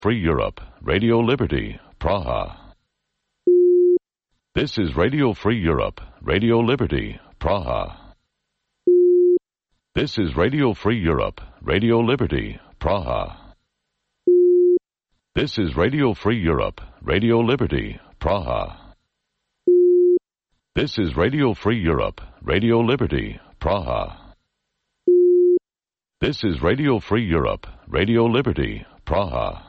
Free Europe, Radio Liberty, Praha. This is Radio Free Europe, Radio Liberty, Praha. This is Radio Free Europe, Radio Liberty, Praha. This is Radio Free Europe, Radio Liberty, Praha. This is Radio Free Europe, Radio Liberty, Praha. This is Radio Free Europe, Radio Liberty, Praha.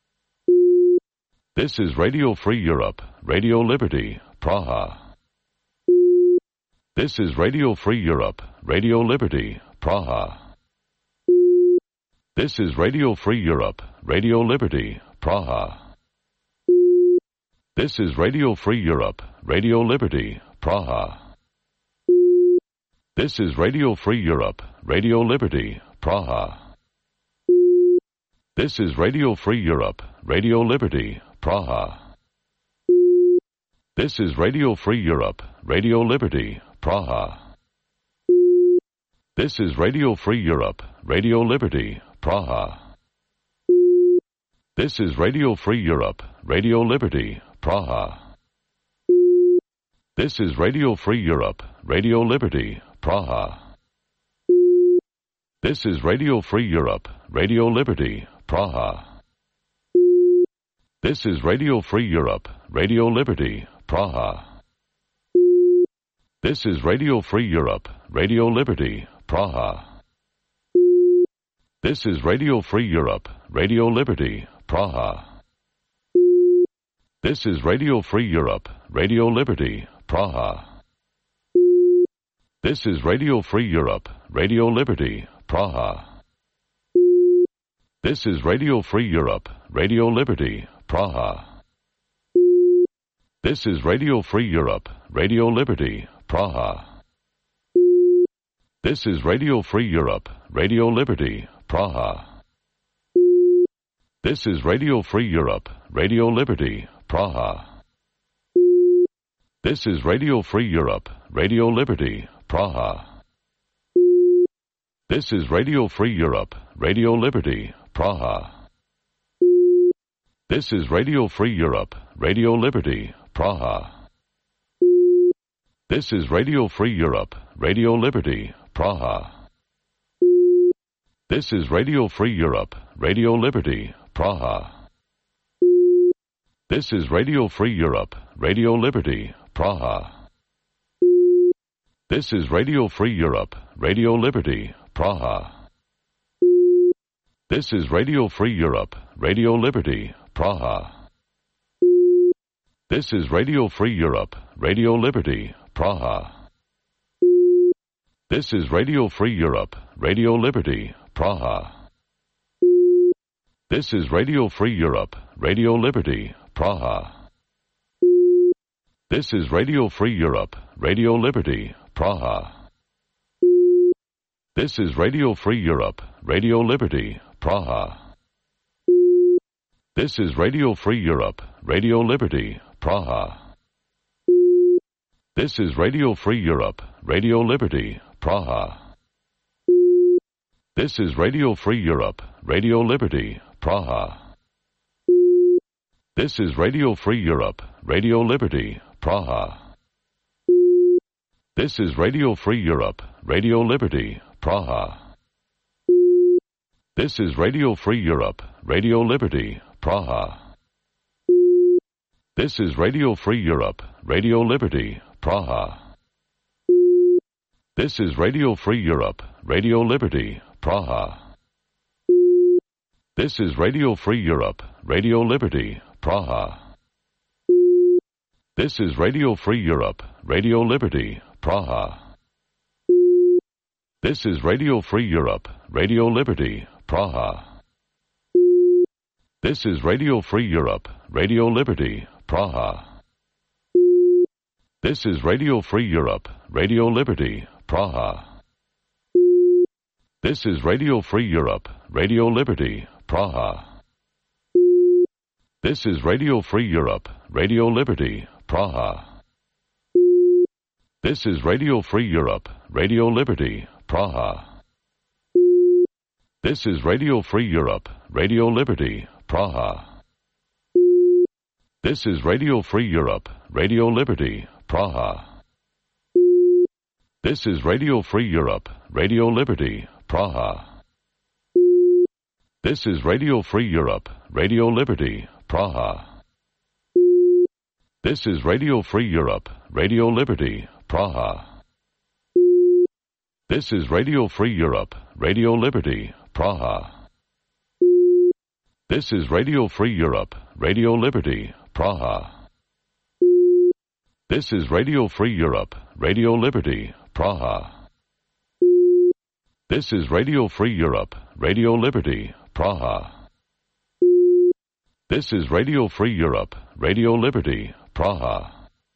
This is Radio Free Europe, Radio Liberty, Praha. This is Radio Free Europe, Radio Liberty, Praha. This is Radio Free Europe, Radio Liberty, Praha. This is Radio Free Europe, Radio Liberty, Praha. This is Radio Free Europe, Radio Liberty, Praha. This is Radio Free Europe, Radio Liberty, Praha. This is Radio Free Europe, Radio Liberty, Praha. This is Radio Free Europe, Radio Liberty, Praha. This is Radio Free Europe, Radio Liberty, Praha. This is Radio Free Europe, Radio Liberty, Praha. This is Radio Free Europe, Radio Liberty, Praha. This is Radio Free Europe, Radio Liberty, Praha. This is Radio Free Europe, Radio Liberty, Praha. This is Radio Free Europe, Radio Liberty, Praha. This is Radio Free Europe, Radio Liberty, Praha. This is Radio Free Europe, Radio Liberty, Praha. This is Radio Free Europe, Radio Liberty, Praha. This is Radio Free Europe, Radio Liberty, Praha. This is Radio Free Europe, Radio Liberty, Praha. This is Radio Free Europe, Radio Liberty, Praha. This is Radio Free Europe, Radio Liberty, Praha. This is Radio Free Europe, Radio Liberty, Praha. This is Radio Free Europe, Radio Liberty, Praha. This is Radio Free Europe, Radio Liberty, Praha. This is Radio Free Europe, Radio Liberty, Praha. This is Radio Free Europe, Radio Liberty, Praha. This is Radio Free Europe, Radio Liberty, Praha. This is Radio Free Europe, Radio Liberty, Praha. This is Radio Free Europe, Radio Liberty, Praha. This is Radio Free Europe, Radio Liberty, Praha. This is Radio Free Europe, Radio Liberty, Praha. This is Radio Free Europe, Radio Liberty, Praha. This is Radio Free Europe, Radio Liberty, Praha. This is Radio Free Europe, Radio Liberty, Praha. This is Radio Free Europe, Radio Liberty, Praha. This is Radio Free Europe, Radio Liberty, Praha. This is Radio Free Europe, Radio Liberty, Praha. This is Radio Free Europe, Radio Liberty, Praha. This is Radio Free Europe, Radio Liberty, Praha. This is Radio Free Europe, Radio Liberty, Praha. This is Radio Free Europe, Radio Liberty, Praha. This is Radio Free Europe, Radio Liberty, Praha. This is Radio Free Europe, Radio Liberty, Praha. This is Radio Free Europe, Radio Liberty, Praha. This is Radio Free Europe, Radio Liberty, Praha. This is Radio Free Europe, Radio Liberty, Praha. This is Radio Free Europe, Radio Liberty, Praha. This is Radio Free Europe, Radio Liberty, Praha. This is Radio Free Europe, Radio Liberty, Praha. This is Radio Free Europe, Radio Liberty, Praha. This is Radio Free Europe, Radio Liberty, Praha. This is Radio Free Europe, Radio Liberty, Praha. This is Radio Free Europe, Radio Liberty, Praha. This is Radio Free Europe, Radio Liberty, Praha. This is Radio Free Europe, Radio Liberty, Praha. This is Radio Free Europe, Radio Liberty, Praha. This is Radio Free Europe, Radio Liberty, Praha. This is Radio Free Europe, Radio Liberty, Praha. This is Radio Free Europe, Radio Liberty, Praha.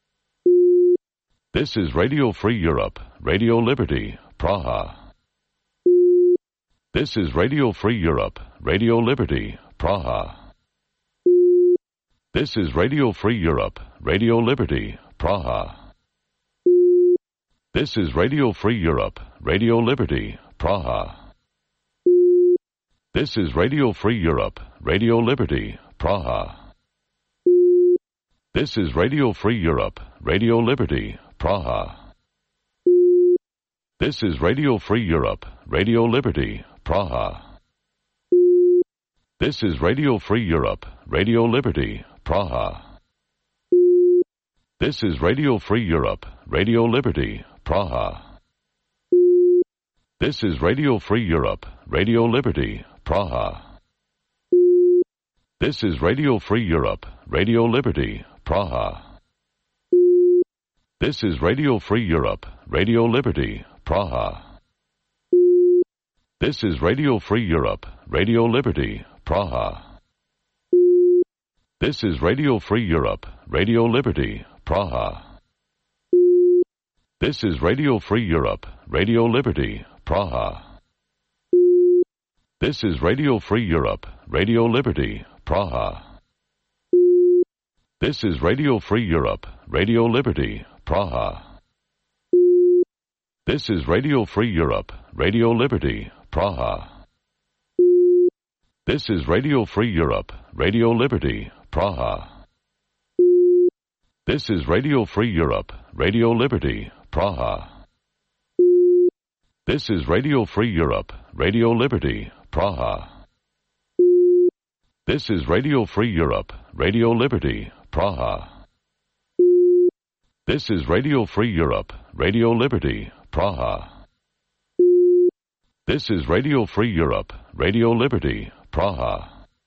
This is Radio Free Europe, Radio Liberty, Praha. This is Radio Free Europe, Radio Liberty, Praha. This is Radio Free Europe, Radio Liberty, Praha. This is Radio Free Europe, Radio Liberty, Praha. This is Radio Free Europe, Radio Liberty, Praha. This is Radio Free Europe, Radio Liberty, Praha. This is Radio Free Europe, Radio Liberty, Praha. This is Radio Free Europe, Radio Liberty, Praha. This is Radio Free Europe, Radio Liberty, Praha. This is Radio Free Europe, Radio Liberty, Praha. This is Radio Free Europe, Radio Liberty, Praha. This is Radio Free Europe, Radio Liberty, Praha. This is Radio Free Europe, Radio Liberty, Praha. This is Radio Free Europe, Radio Liberty, Praha. This is Radio Free Europe, Radio Liberty, Praha. This is Radio Free Europe, Radio Liberty, Praha. This is Radio Free Europe, Radio Liberty, Praha. This is Radio Free Europe, Radio Liberty, Praha. This is Radio Free Europe, Radio Liberty, Praha. This is Radio Free Europe, Radio Liberty, Praha. This is Radio Free Europe, Radio Liberty, Praha. This is Radio Free Europe, Radio Liberty, Praha. This is Radio Free Europe, Radio Liberty, Praha. This is Radio Free Europe, Radio Liberty, Praha.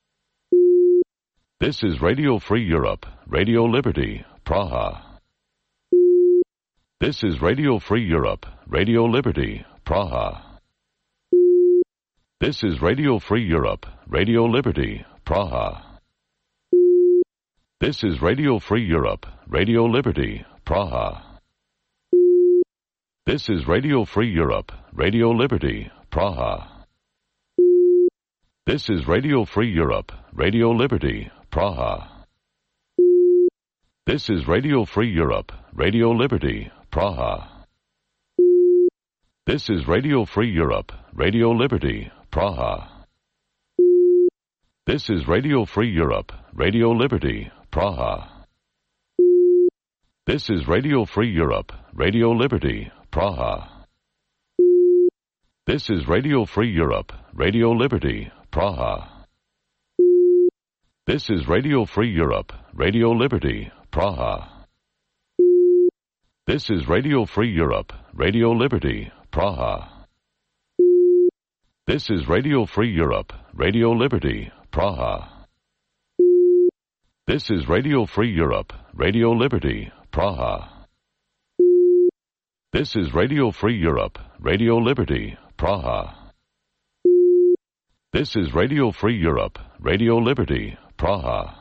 This is Radio Free Europe, Radio Liberty, Praha. This is Radio Free Europe, Radio Liberty, Praha. This is Radio Free Europe, Radio Liberty, Praha. This is Radio Free Europe, Radio Liberty, Praha. This is Radio Free Europe, Radio Liberty, Praha. This is Radio Free Europe, Radio Liberty, Praha. This is Radio Free Europe, Radio Liberty, Praha. This is Radio Free Europe, Radio Liberty, Praha. This is Radio Free Europe, Radio Liberty, Praha. This is Radio Free Europe, Radio Liberty, Praha. This is Radio Free Europe, Radio Liberty, Praha. This is Radio Free Europe, Radio Liberty, Praha. This is Radio Free Europe, Radio Liberty, Praha. This is Radio Free Europe, Radio Liberty, Praha. This is Radio Free Europe, Radio Liberty, Praha. This is Radio Free Europe, Radio Liberty, Praha. This is Radio Free Europe, Radio Liberty, Praha.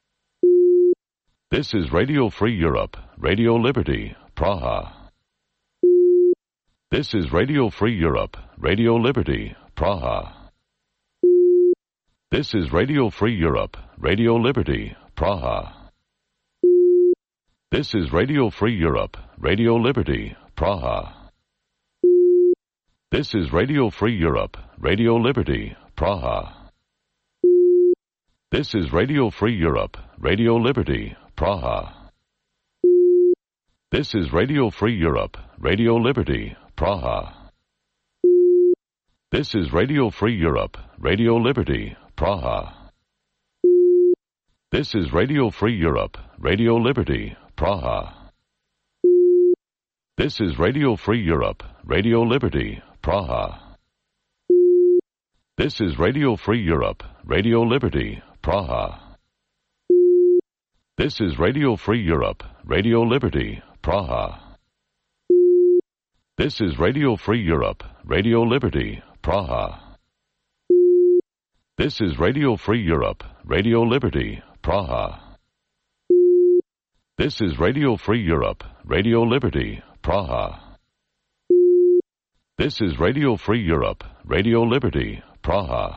This is Radio Free Europe, Radio Liberty, Praha. This is Radio Free Europe, Radio Liberty, Praha. This is Radio Free Europe, Radio Liberty, Praha. This is Radio Free Europe, Radio Liberty, Praha. This is Radio Free Europe, Radio Liberty, Praha. This is Radio Free Europe, Radio Liberty, Praha. This is Radio Free Europe, Radio Liberty, Praha. This is Radio Free Europe, Radio Liberty, Praha. This is Radio Free Europe, Radio Liberty, Praha. This is Radio Free Europe, Radio Liberty, Praha. This is Radio Free Europe, Radio Liberty, Praha. This is Radio Free Europe, Radio Liberty, Praha. This is Radio Free Europe, Radio Liberty, Praha. This is Radio Free Europe, Radio Liberty, Praha. This is Radio Free Europe, Radio Liberty, Praha. This is Radio Free Europe, Radio Liberty, Praha.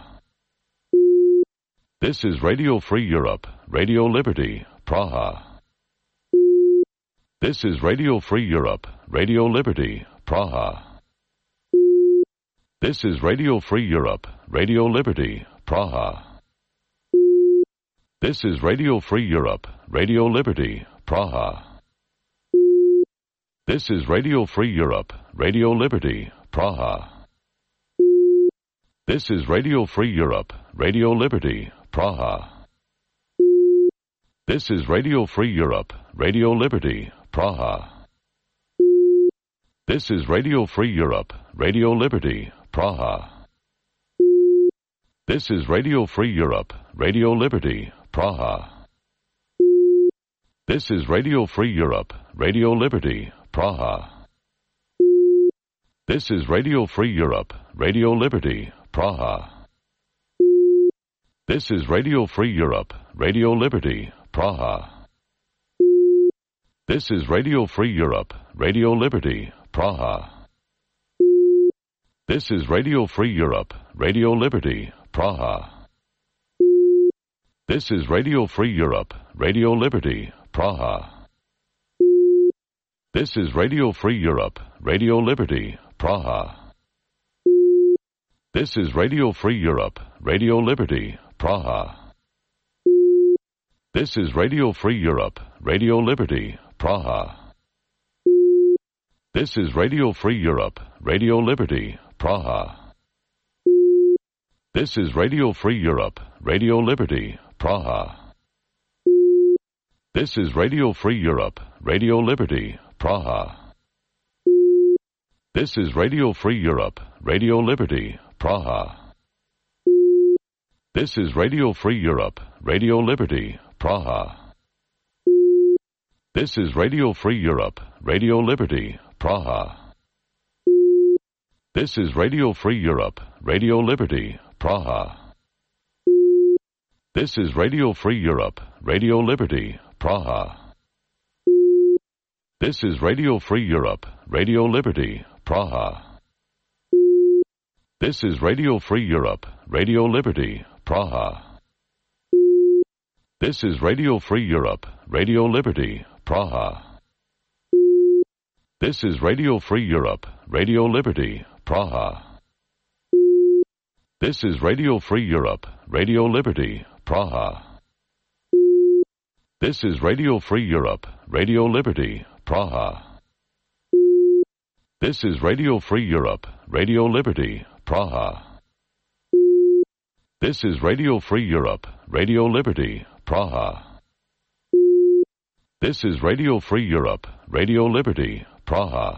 This is Radio Free Europe, Radio Liberty, Praha. This is Radio Free Europe, Radio Liberty, Praha. This is Radio Free Europe, Radio Liberty, Praha. This is Radio Free Europe, Radio Liberty, Praha. This is Radio Free Europe, Radio Liberty, Praha. This is Radio Free Europe, Radio Liberty, Praha. This is Radio Free Europe, Radio Liberty, Praha. This is Radio Free Europe, Radio Liberty, Praha. This is Radio Free Europe, Radio Liberty, Praha. This is Radio Free Europe, Radio Liberty, Praha. This is Radio Free Europe, Radio Liberty, Praha. This is Radio Free Europe, Radio Liberty, Praha. This is Radio Free Europe, Radio Liberty, Praha. This is Radio Free Europe, Radio Liberty, Praha. This is Radio Free Europe, Radio Liberty, Praha. This is Radio Free Europe, Radio Liberty, Praha. This is Radio Free Europe, Radio Liberty, Praha. This is Radio Free Europe, Radio Liberty, Praha. This is Radio Free Europe, Radio Liberty, Praha. This is Radio Free Europe, Radio Liberty, Praha. This is Radio Free Europe, Radio Liberty, Praha. This is Radio Free Europe, Radio Liberty, Praha. This is Radio Free Europe, Radio Liberty, Praha. This is Radio Free Europe, Radio Liberty, Praha. This is Radio Free Europe, Radio Liberty, Praha. This is Radio Free Europe, Radio Liberty, Praha. This is Radio Free Europe, Radio Liberty, Praha. This is Radio Free Europe, Radio Liberty, Praha. This is Radio Free Europe, Radio Liberty, Praha. This is Radio Free Europe, Radio Liberty, Praha. This is Radio Free Europe, Radio Liberty, Praha. This is Radio Free Europe, Radio Liberty, Praha. This is Radio Free Europe, Radio Liberty, Praha. This is Radio Free Europe, Radio Liberty, Praha. This is Radio Free Europe, Radio Liberty, Praha.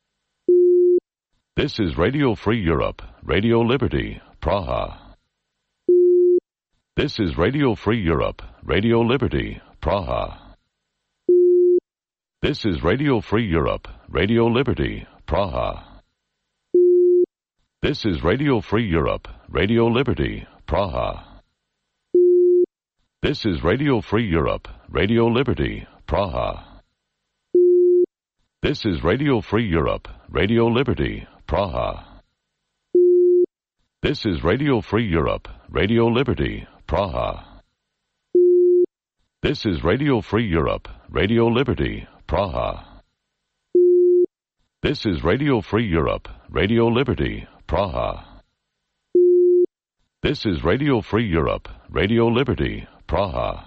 This is Radio Free Europe, Radio Liberty, Praha. This is Radio Free Europe, Radio Liberty, Praha. This is Radio Free Europe, Radio Liberty, Praha. This is Radio Free Europe, Radio Liberty, Praha. This is Radio Free Europe, Radio Liberty, Praha. This is Radio Free Europe, Radio Liberty, Praha. This is Radio Free Europe, Radio Liberty, Praha. This is Radio Free Europe, Radio Liberty, Praha. This is Radio Free Europe, Radio Liberty, Praha. This is Radio Free Europe, Radio Liberty, Praha.